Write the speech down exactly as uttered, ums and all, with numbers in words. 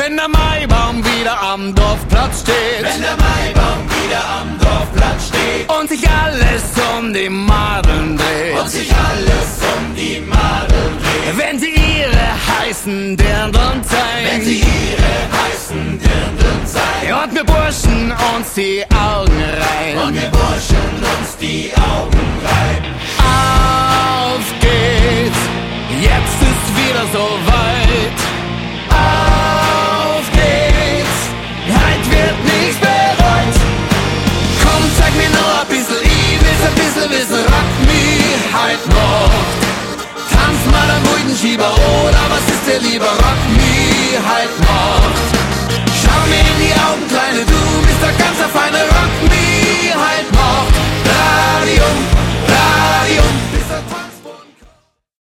Wenn der Maibaum wieder am Dorfplatz steht, wenn der Maibaum wieder am Dorfplatz steht und sich alles um die Madeln dreht, und sich alles um die Madeln dreht, wenn sie ihre heißen Dirndln zeigen, wenn sie ihre heißen Dirndln zeigen, und wir Burschen uns die Augen reiben, und wir Burschen uns die Augen reiben. Auf geht's, jetzt ist wieder so weit. Auf geht's, heut wird nichts bereut. Komm, zeig mir nur ein bisschen, ich will's ein bisschen wissen. Rock me heut Nacht. Tanz mal am Muldenschieber, oder was ist dir lieber? Rock me heut Nacht. Schau mir in die Augen, Kleine, du bist der ganze feine. Rock me heut Nacht. Radio